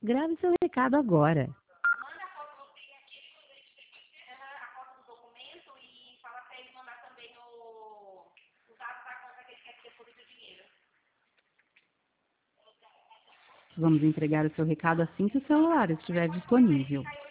Grave seu recado agora. Manda a foto do a foto do documento e fala para ele mandar também os dados da conta que ele quer que deposite o dinheiro. Vamos entregar o seu recado assim que o celular estiver disponível.